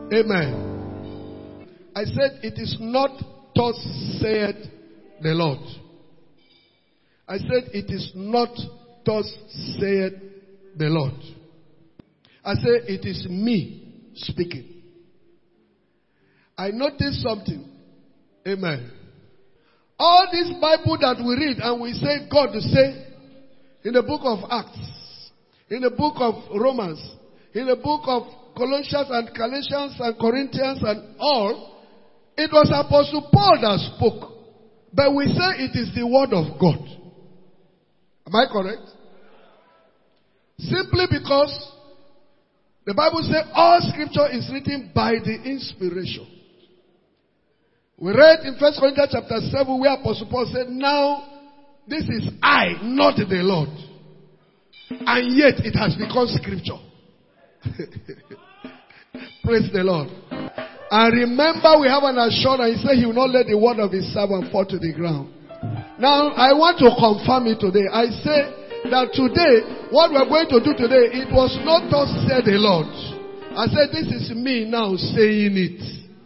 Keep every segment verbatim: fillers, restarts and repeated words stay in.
Amen. I said it is not thus saith the Lord. I said it is not thus saith the Lord. I said it is me speaking. I noticed something. Amen. All this Bible that we read and we say God to say in the book of Acts, in the book of Romans, in the book of Colossians and Galatians and Corinthians and all, it was Apostle Paul that spoke. But we say it is the word of God. Am I correct? Simply because the Bible says all scripture is written by the inspiration. We read in First Corinthians chapter seven where Apostle Paul said, now this is I, not the Lord. And yet it has become scripture. Praise the Lord. And remember, we have an assurance. He said he will not let the word of his servant fall to the ground. Now, I want to confirm it today. I say that today, what we're going to do today, it was not thus said the Lord. I said, this is me now saying it.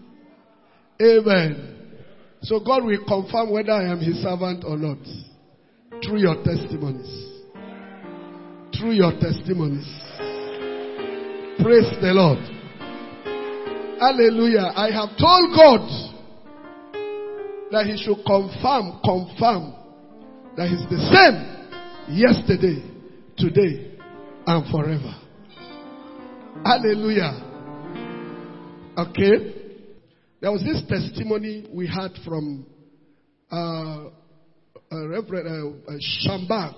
Amen. So God will confirm whether I am his servant or not. Through your testimonies. Through your testimonies. Praise the Lord. Hallelujah. I have told God that he should confirm, confirm that he's the same yesterday, today, and forever. Hallelujah. Okay. There was this testimony we had from uh, uh, Reverend uh, uh, Shambach,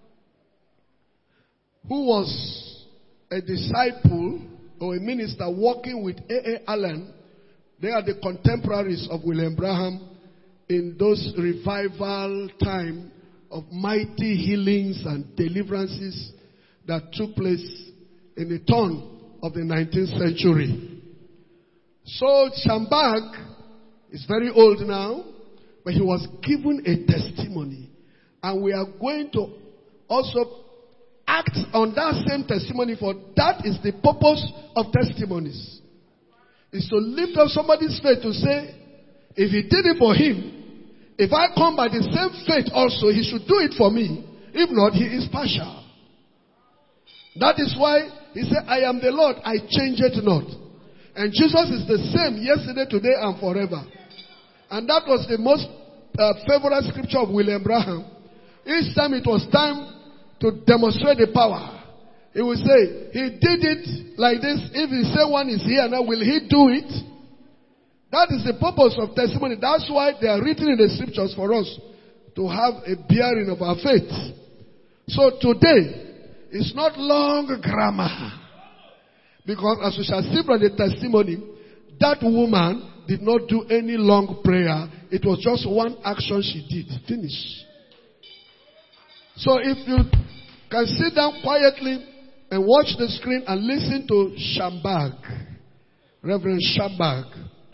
who was a disciple or a minister working with A A Allen. They are the contemporaries of William Branham in those revival time of mighty healings and deliverances that took place in the turn of the nineteenth century. So Shambach is very old now, but he was given a testimony. And we are going to also act on that same testimony, for that is the purpose of testimonies. Is to lift up somebody's faith to say, if he did it for him, if I come by the same faith also, he should do it for me. If not, he is partial. That is why he said, I am the Lord, I change it not. And Jesus is the same yesterday, today, and forever. And that was the most uh, favorite scripture of William Branham. Each time it was time to demonstrate the power, he will say, he did it like this. If he say one is here now, will he do it? That is the purpose of testimony. That's why they are written in the scriptures for us to have a bearing of our faith. So today, it's not long grammar. Because as we shall see from the testimony, that woman did not do any long prayer. It was just one action she did. Finish. So if you can sit down quietly and watch the screen and listen to Shambach, Reverend Shambach.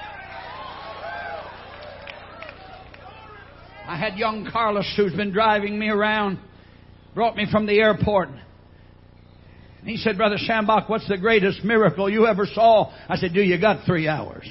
I had young Carlos who's been driving me around, brought me from the airport. And he said, Brother Shambach, what's the greatest miracle you ever saw? I said, do you got three hours?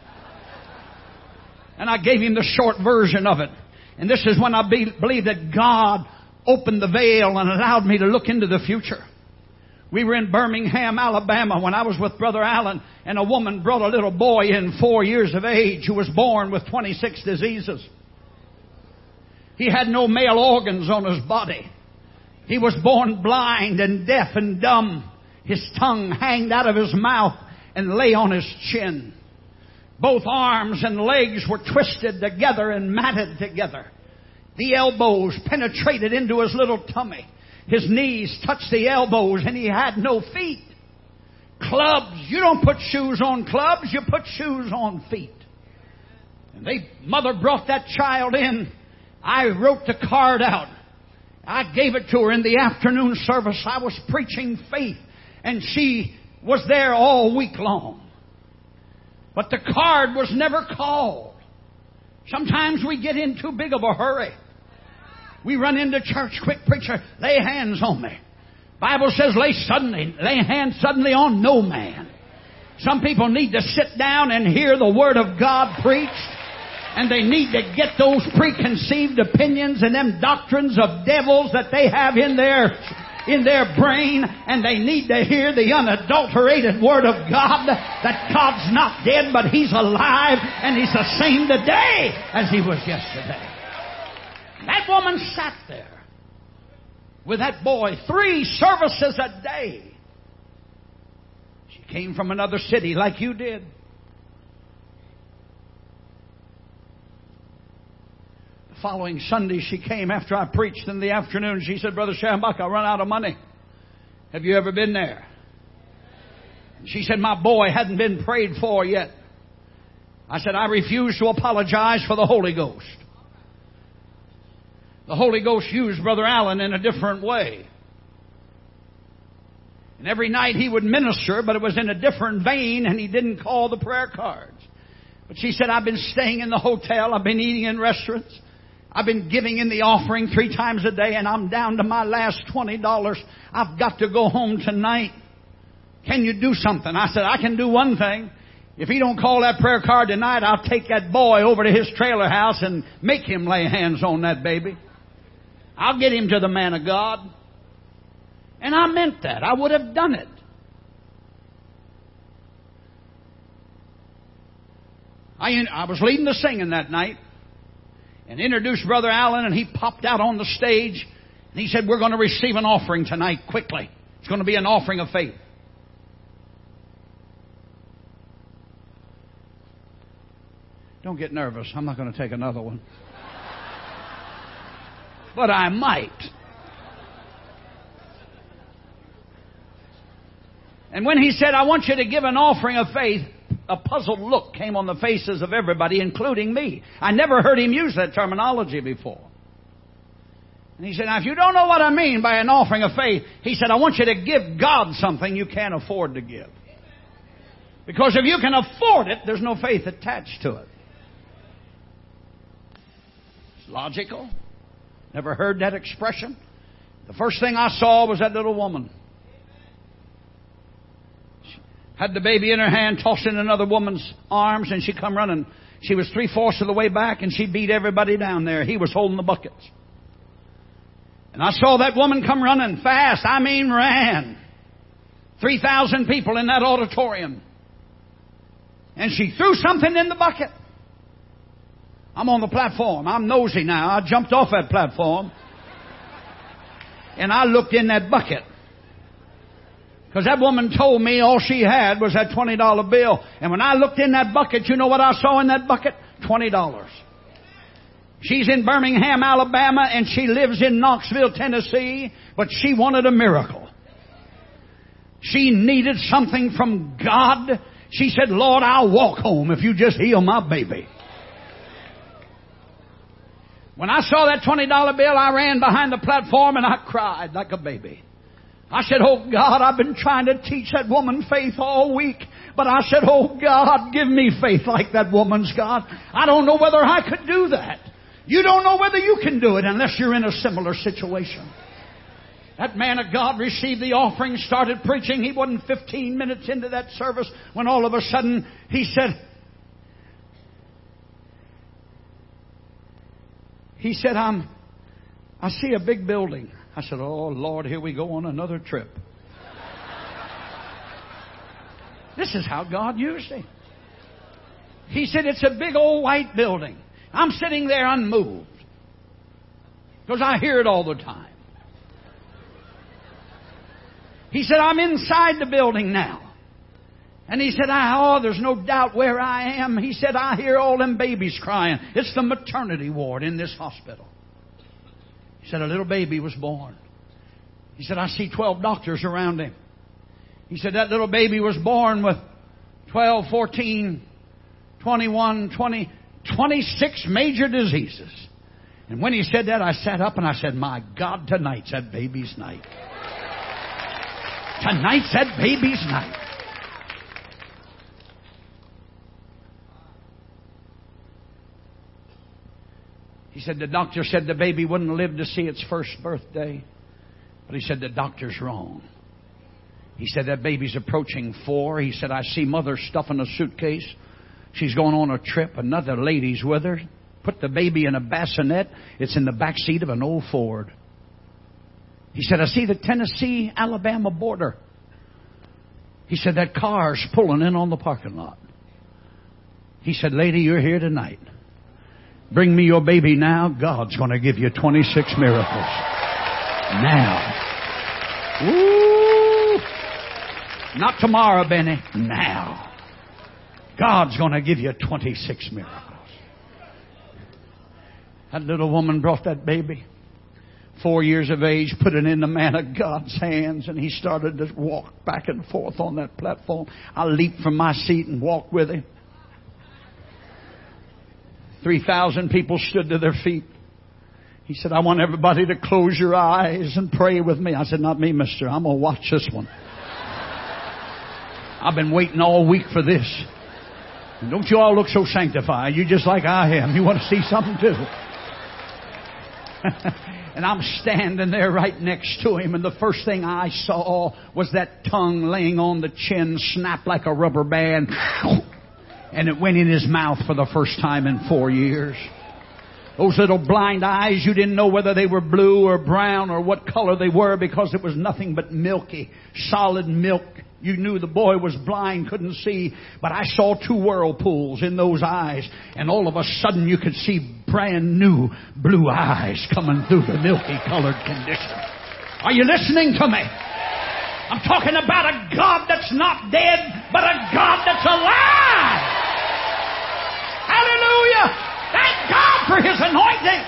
And I gave him the short version of it. And this is when I be, believe that God opened the veil and allowed me to look into the future. We were in Birmingham, Alabama, when I was with Brother Allen, and a woman brought a little boy in four years of age who was born with twenty-six diseases. He had no male organs on his body. He was born blind and deaf and dumb. His tongue hanged out of his mouth and lay on his chin. Both arms and legs were twisted together and matted together. The elbows penetrated into his little tummy. His knees touched the elbows and he had no feet. Clubs. You don't put shoes on clubs. You put shoes on feet. And they, mother brought that child in. I wrote the card out. I gave it to her in the afternoon service. I was preaching faith, and she was there all week long. But the card was never called. Sometimes we get in too big of a hurry. We run into church, quick preacher, lay hands on me. Bible says lay suddenly, lay hands suddenly on no man. Some people need to sit down and hear the Word of God preached. And they need to get those preconceived opinions and them doctrines of devils that they have in their in their brain, and they need to hear the unadulterated Word of God that God's not dead, but He's alive, and He's the same today as He was yesterday. That woman sat there with that boy three services a day. She came from another city like you did. Following Sunday, she came after I preached in the afternoon. She said, Brother Schambach, I run out of money. Have you ever been there? She said, my boy hadn't been prayed for yet. I said, I refuse to apologize for the Holy Ghost. The Holy Ghost used Brother Allen in a different way. And every night he would minister, but it was in a different vein, and he didn't call the prayer cards. But she said, I've been staying in the hotel. I've been eating in restaurants. I've been giving in the offering three times a day, and I'm down to my last twenty dollars. I've got to go home tonight. Can you do something? I said, I can do one thing. If he don't call that prayer card tonight, I'll take that boy over to his trailer house and make him lay hands on that baby. I'll get him to the man of God. And I meant that. I would have done it. I, I was leading the singing that night and introduced Brother Allen, and he popped out on the stage and he said, we're going to receive an offering tonight quickly. It's going to be an offering of faith. Don't get nervous. I'm not going to take another one. But I might. And when he said, I want you to give an offering of faith, a puzzled look came on the faces of everybody, including me. I never heard him use that terminology before. And he said, now if you don't know what I mean by an offering of faith, he said, I want you to give God something you can't afford to give. Because if you can afford it, there's no faith attached to it. It's logical. Never heard that expression. The first thing I saw was that little woman. Had the baby in her hand, tossed in another woman's arms, and she come running. She was three-fourths of the way back, and she beat everybody down there. He was holding the buckets. And I saw that woman come running fast. I mean ran. three thousand people in that auditorium. And she threw something in the bucket. I'm on the platform. I'm nosy now. I jumped off that platform. And I looked in that bucket. Because that woman told me all she had was that twenty dollar bill. And when I looked in that bucket, you know what I saw in that bucket? twenty dollars. She's in Birmingham, Alabama, and she lives in Knoxville, Tennessee, but she wanted a miracle. She needed something from God. She said, Lord, I'll walk home if you just heal my baby. When I saw that twenty dollar bill, I ran behind the platform and I cried like a baby. I said, oh God, I've been trying to teach that woman faith all week. But I said, oh God, give me faith like that woman's, God. I don't know whether I could do that. You don't know whether you can do it unless you're in a similar situation. That man of God received the offering, started preaching. He wasn't fifteen minutes into that service when all of a sudden he said, he said, I'm, I see a big building. I said, oh, Lord, here we go on another trip. This is how God used him. He said, it's a big old white building. I'm sitting there unmoved. Because I hear it all the time. He said, I'm inside the building now. And he said, oh, there's no doubt where I am. He said, I hear all them babies crying. It's the maternity ward in this hospital. He said, a little baby was born. He said, I see twelve doctors around him. He said, that little baby was born with twelve, fourteen, twenty-one, twenty, twenty-six major diseases. And when he said that, I sat up and I said, my God, tonight's that baby's night. Tonight's that baby's night. He said the doctor said the baby wouldn't live to see its first birthday. But he said the doctor's wrong. He said, that baby's approaching four. He said, I see mother stuffing a suitcase. She's going on a trip. Another lady's with her. Put the baby in a bassinet. It's in the back seat of an old Ford. He said, I see the Tennessee-Alabama border. He said, that car's pulling in on the parking lot. He said, lady, you're here tonight. Bring me your baby now. God's going to give you twenty-six miracles. Now. Woo! Not tomorrow, Benny. Now. God's going to give you twenty-six miracles. That little woman brought that baby. Four years of age, put it in the man of God's hands, and he started to walk back and forth on that platform. I leaped from my seat and walked with him. Three thousand people stood to their feet. He said, I want everybody to close your eyes and pray with me. I said, not me, mister. I'm going to watch this one. I've been waiting all week for this. And don't you all look so sanctified. You just like I am. You want to see something too. And I'm standing there right next to him, and the first thing I saw was that tongue laying on the chin, snap like a rubber band. And it went in his mouth for the first time in four years. Those little blind eyes, you didn't know whether they were blue or brown or what color they were, because it was nothing but milky, solid milk. You knew the boy was blind, couldn't see. But I saw two whirlpools in those eyes. And all of a sudden you could see brand new blue eyes coming through the milky colored condition. Are you listening to me? I'm talking about a God that's not dead, but a God that's alive. Hallelujah! Thank God for His anointing.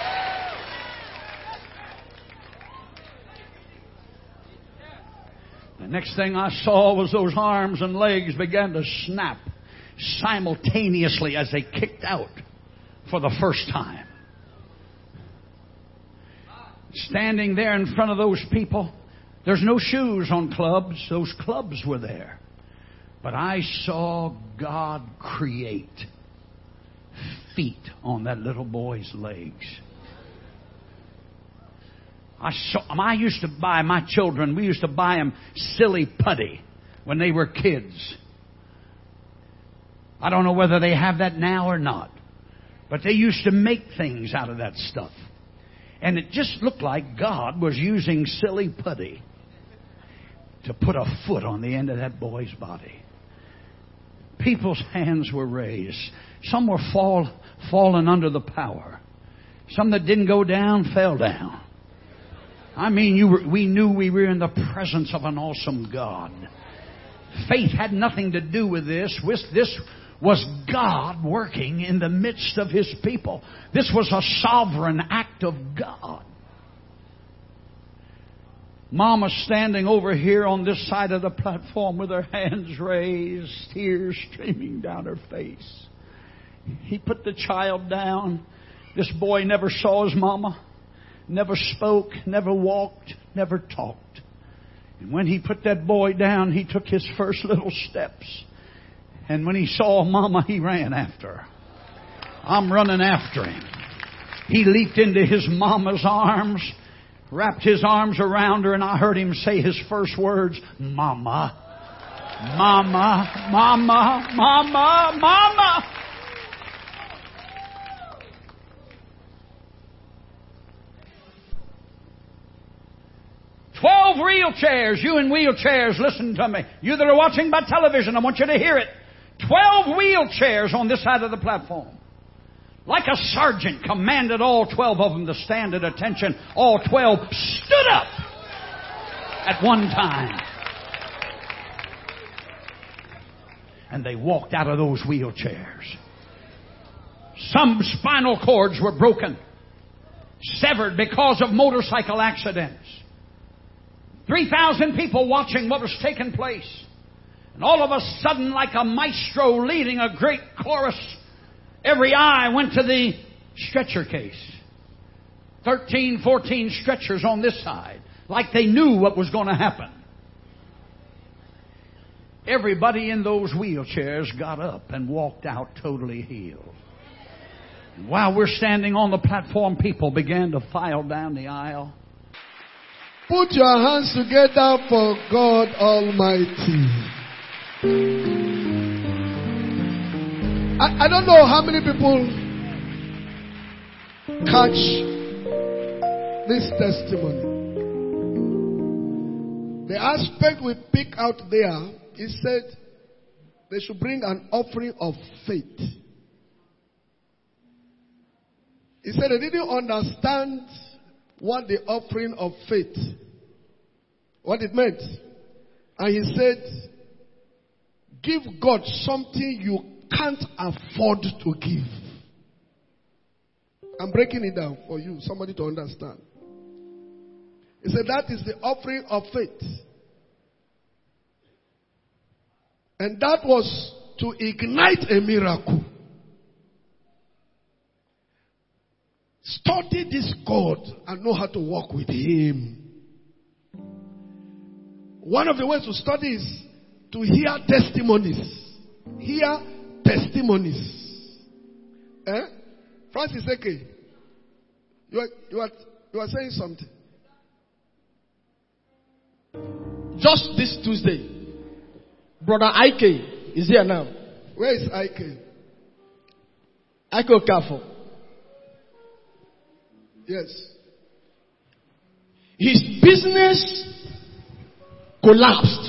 The next thing I saw was those arms and legs began to snap simultaneously as they kicked out for the first time. Standing there in front of those people, there's no shoes on clubs. Those clubs were there. But I saw God create feet on that little boy's legs. I saw, I used to buy my children, we used to buy them silly putty when they were kids. I don't know whether they have that now or not. But they used to make things out of that stuff. And it just looked like God was using silly putty to put a foot on the end of that boy's body. People's hands were raised. Some were fall, fallen under the power. Some that didn't go down fell down. I mean, you were, we knew we were in the presence of an awesome God. Faith had nothing to do with this. This was God working in the midst of His people. This was a sovereign act of God. Mama standing over here on this side of the platform with her hands raised, tears streaming down her face. He put the child down. This boy never saw his mama. Never spoke, never walked, never talked. And when he put that boy down, he took his first little steps. And when he saw Mama, he ran after her. I'm running after him. He leaped into his mama's arms, wrapped his arms around her, and I heard him say his first words, Mama, Mama, Mama, Mama, Mama. Twelve wheelchairs. You in wheelchairs, listen to me. You that are watching by television, I want you to hear it. Twelve wheelchairs on this side of the platform. Like a sergeant commanded all twelve of them to stand at attention. All twelve stood up at one time. And they walked out of those wheelchairs. Some spinal cords were broken, severed because of motorcycle accidents. Three thousand people watching what was taking place. And all of a sudden, like a maestro leading a great chorus, every eye went to the stretcher case. Thirteen, fourteen stretchers on this side. Like they knew what was going to happen. Everybody in those wheelchairs got up and walked out totally healed. And while we're standing on the platform, people began to file down the aisle. Put your hands together for God Almighty. I, I don't know how many people catch this testimony. The aspect we pick out there, he said they should bring an offering of faith. He said they didn't understand what the offering of faith, what it meant. And he said, give God something you can't afford to give. I'm breaking it down for you, somebody to understand. He said that is the offering of faith. And that was to ignite a miracle. Study this God and know how to walk with Him. One of the ways to study is to hear testimonies. Hear testimonies. Eh? Francis Eke, you are, you are, you are saying something. Just this Tuesday, Brother Ike is here now. Where is Ike? Ike Okafo. Yes. His business collapsed.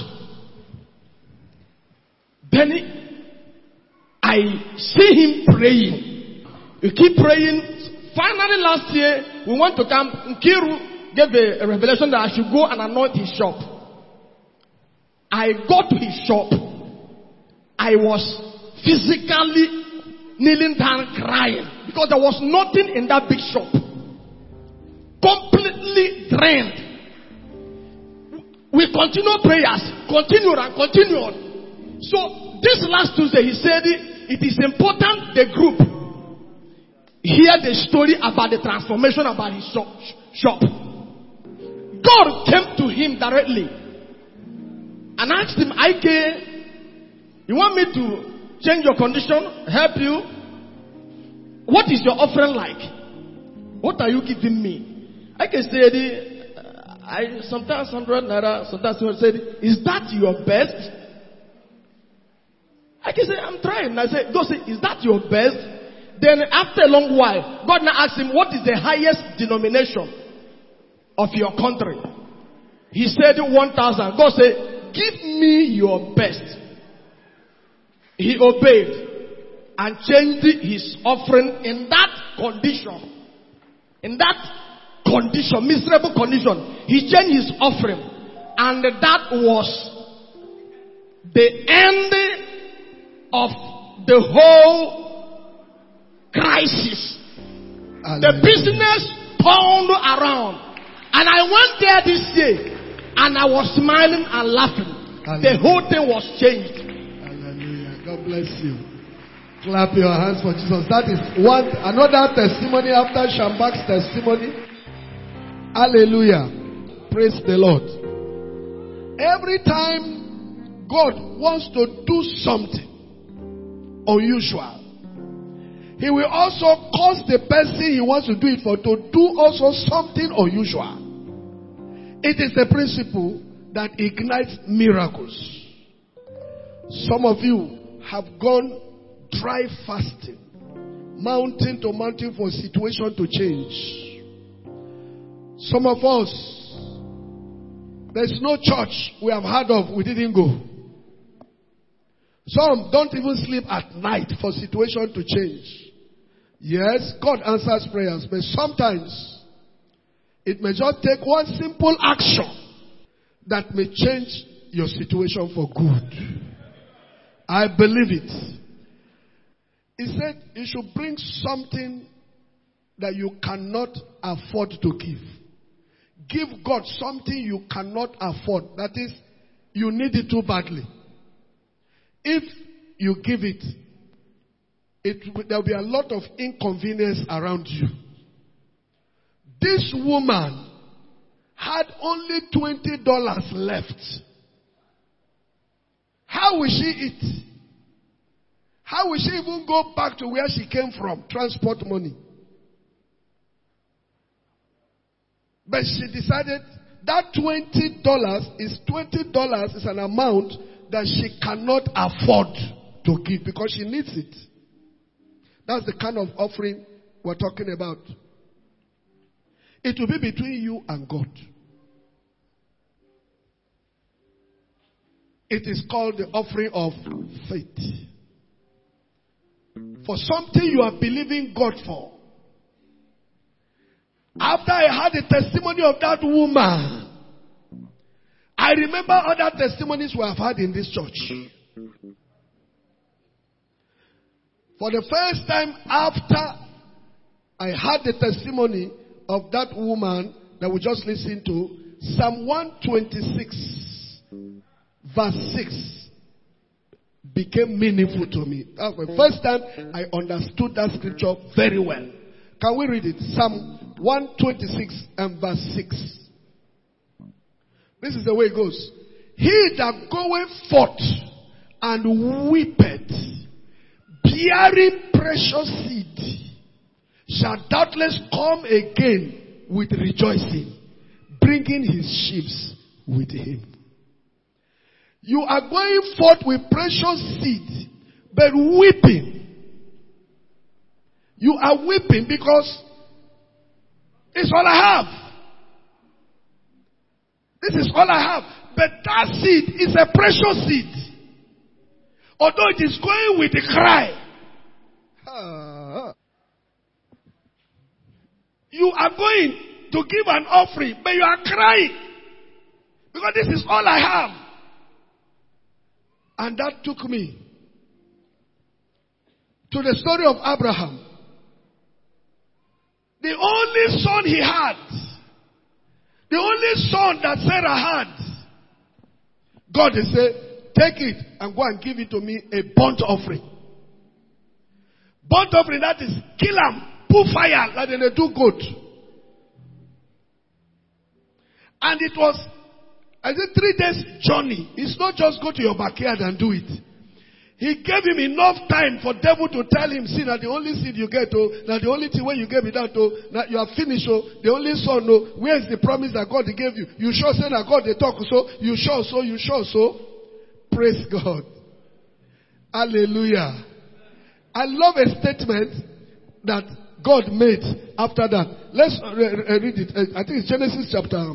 Then I see him praying. We keep praying. Finally last year, we went to camp. Nkiru gave a, a revelation that I should go and anoint his shop. I got to his shop. I was physically kneeling down crying because there was nothing in that big shop. Completely drained. We continue prayers, continued and continued. So this last Tuesday he said it is important the group hear the story about the transformation about his shop. God came to him directly and asked him, Ike, you want me to change your condition, help you? What is your offering like? What are you giving me? I can say, uh, I sometimes hundred naira, sometimes someone said, is that your best? I can say, I'm trying. I say, God say, is that your best? Then after a long while, God now asked him, what is the highest denomination of your country? He said one thousand. God said, give me your best. He obeyed and changed his offering in that condition. In that condition, miserable condition, he changed his offering, and that was the end of the whole crisis. Hallelujah. The business turned around, and I went there this year, and I was smiling and laughing. Hallelujah. The whole thing was changed. Hallelujah! God bless you. Clap your hands for Jesus. That is one another testimony after Shambak's testimony. Hallelujah. Praise the Lord. Every time God wants to do something unusual, He will also cause the person He wants to do it for to do also something unusual. It is the principle that ignites miracles. Some of you have gone dry fasting, mountain to mountain for situation to change. Some of us, there's no church we have heard of, we didn't go. Some don't even sleep at night for situation to change. Yes, God answers prayers, but sometimes it may just take one simple action that may change your situation for good. I believe it. He said you should bring something that you cannot afford to give. Give God something you cannot afford. That is, you need it too badly. If you give it, it there will be a lot of inconvenience around you. This woman had only twenty dollars left. How will she eat? How will she even go back to where she came from? Transport money. But she decided that twenty dollars is twenty dollars is an amount that she cannot afford to give because she needs it. That's the kind of offering we're talking about. It will be between you and God. It is called the offering of faith. For something you are believing God for. After I had the testimony of that woman, I remember other testimonies we have had in this church. For the first time after I had the testimony of that woman that we just listened to, Psalm one twenty-six, verse six, became meaningful to me. That was the first time I understood that scripture very well. Can we read it? Psalm one twenty-six and verse six. This is the way it goes. He that goeth forth and weepeth, bearing precious seed, shall doubtless come again with rejoicing, bringing his sheaves with him. You are going forth with precious seed, but weeping. You are weeping because it's all I have. This is all I have. But that seed is a precious seed. Although it is going with a cry. Uh, you are going to give an offering, but you are crying. Because this is all I have. And that took me to the story of Abraham. The only son he had, the only son that Sarah had, God has said, take it and go and give it to me, a burnt offering. Burnt offering, that is, kill him, put fire, like they do goat. And it was, I said, three days journey. It's not just go to your backyard and do it. He gave him enough time for devil to tell him, see, that the only seed you get, oh, that the only thing when you gave it out, oh, that you are finished, oh, the only son, oh, where is the promise that God gave you? You sure say that God they talk so, you sure so, you sure so. Praise God. Hallelujah. I love a statement that God made after that. Let's read it. I think it's Genesis chapter.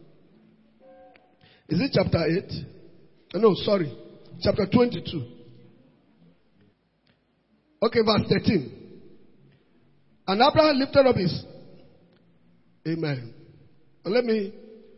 Is it chapter eight? No, sorry. Chapter twenty-two. Okay, verse thirteen. And Abraham lifted up his. Amen. Let me.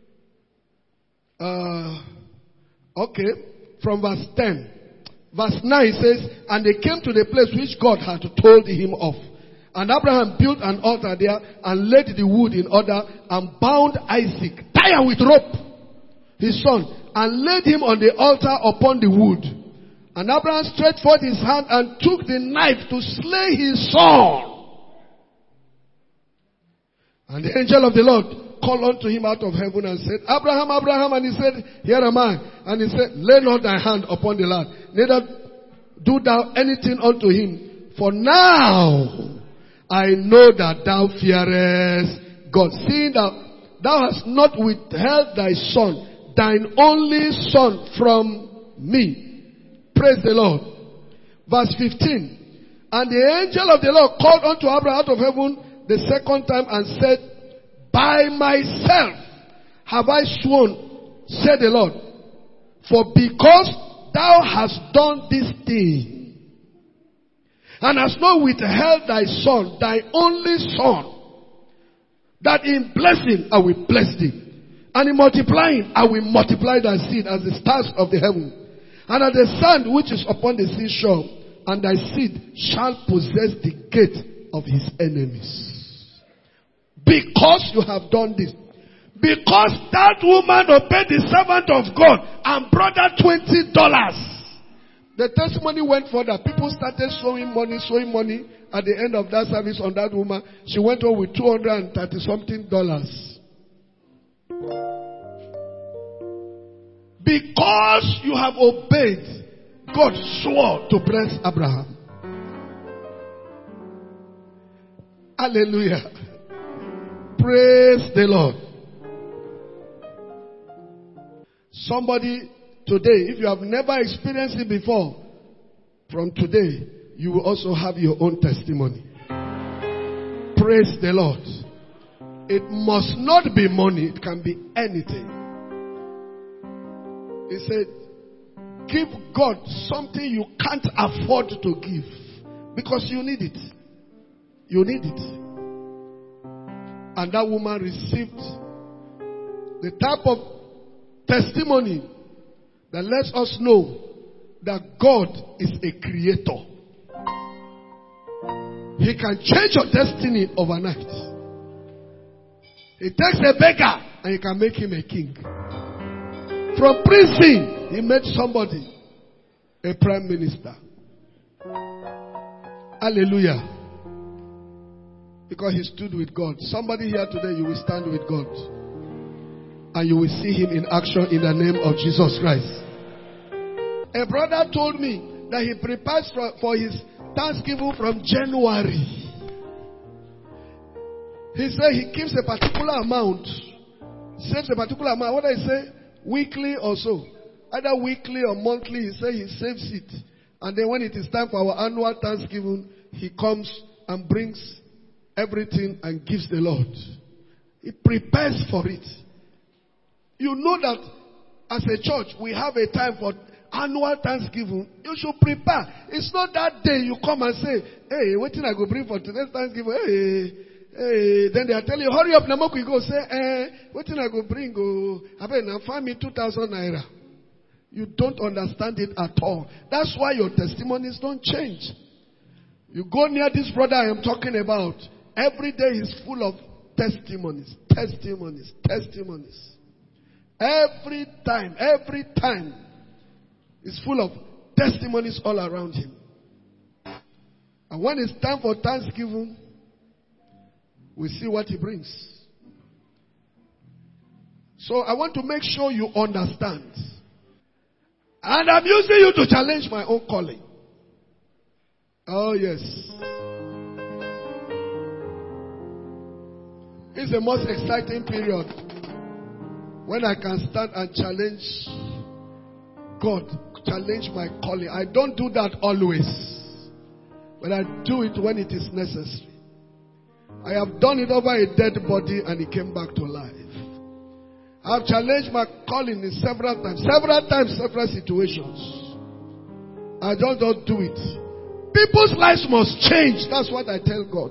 Uh, okay, from verse ten. Verse nine says, and they came to the place which God had told him of. And Abraham built an altar there and laid the wood in order and bound Isaac, tied with rope, his son, and laid him on the altar upon the wood. And Abraham stretched forth his hand and took the knife to slay his son. And the angel of the Lord called unto him out of heaven and said, Abraham, Abraham, and he said, here am I. And he said, lay not thy hand upon the lad, neither do thou anything unto him. For now I know that thou fearest God, seeing that thou hast not withheld thy son, thine only son, from me. Praise the Lord. Verse fifteen. And the angel of the Lord called unto Abraham out of heaven the second time and said, by myself have I sworn, said the Lord, for because thou hast done this thing, and hast not withheld thy son, thy only son, that in blessing I will bless thee, and in multiplying I will multiply thy seed as the stars of the heaven, and as the sand which is upon the seashore, and thy seed shall possess the gate of his enemies. Because you have done this. Because that woman obeyed the servant of God and brought her twenty dollars. The testimony went further. People started sowing money, sowing money. At the end of that service on that woman, she went home with two hundred thirty something dollars. Because you have obeyed, God swore to bless Abraham. Hallelujah. Praise the Lord. Somebody today, if you have never experienced it before, from today, you will also have your own testimony. Praise the Lord. It must not be money. It can be anything. He said, give God something you can't afford to give. Because you need it. You need it. And that woman received the type of testimony that lets us know that God is a creator. He can change your destiny overnight. He takes a beggar and he can make him a king. From prison, he made somebody a prime minister. Hallelujah. Because he stood with God. Somebody here today, you will stand with God. And you will see him in action in the name of Jesus Christ. A brother told me that he prepares for, for his Thanksgiving from January. He said he keeps a particular amount. Saves a particular amount. What I say? Weekly or so. Either weekly or monthly. He said he saves it. And then when it is time for our annual Thanksgiving, he comes and brings everything and gives the Lord. He prepares for it. You know that as a church, we have a time for annual Thanksgiving. You should prepare. It's not that day you come and say, hey, what thing I go bring for today's Thanksgiving? Hey, hey. Then they are telling you, hurry up, Namoku. You go say, eh, what thing I go bring? Go, I bet now find me two thousand naira. You don't understand it at all. That's why your testimonies don't change. You go near this brother I am talking about. Every day is full of testimonies, testimonies, testimonies. Every time, every time is full of testimonies all around him. And when it's time for Thanksgiving, we see what he brings. So I want to make sure you understand. And I'm using you to challenge my own calling. Oh yes. It's the most exciting period when I can stand and challenge God, challenge my calling. I don't do that always, but I do it when it is necessary. I have done it over a dead body and it came back to life. I have challenged my calling in several times, several times, several situations. I don't, don't do it. People's lives must change. That's what I tell God.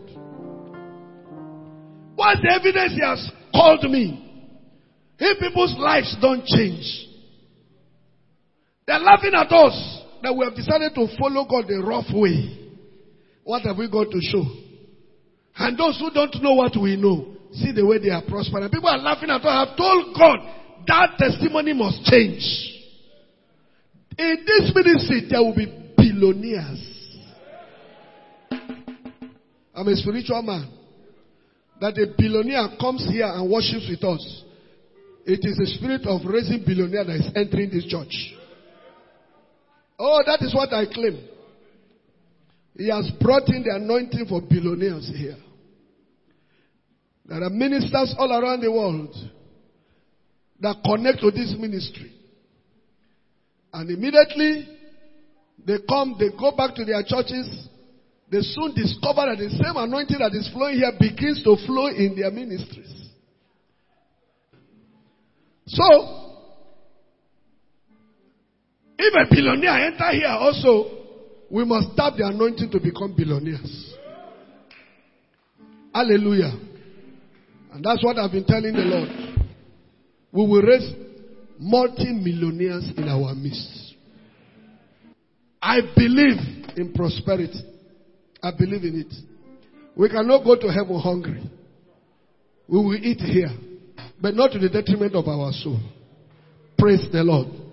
What's the evidence he has called me? If people's lives don't change, they're laughing at us that we have decided to follow God the rough way. What have we got to show? And those who don't know what we know, see the way they are prospering. People are laughing at us. I have told God that testimony must change. In this ministry, there will be billionaires. I'm a spiritual man. That a billionaire comes here and worships with us. It is the spirit of raising billionaire that is entering this church. Oh, that is what I claim. He has brought in the anointing for billionaires here. There are ministers all around the world that connect to this ministry. And immediately they come, they go back to their churches. They soon discover that the same anointing that is flowing here begins to flow in their ministries. So, if a billionaire enter here also, we must tap the anointing to become billionaires. Hallelujah. And that's what I've been telling the Lord. We will raise multi-millionaires in our midst. I believe in prosperity. I believe in it. We cannot go to heaven hungry. We will eat here, but not to the detriment of our soul. Praise the Lord.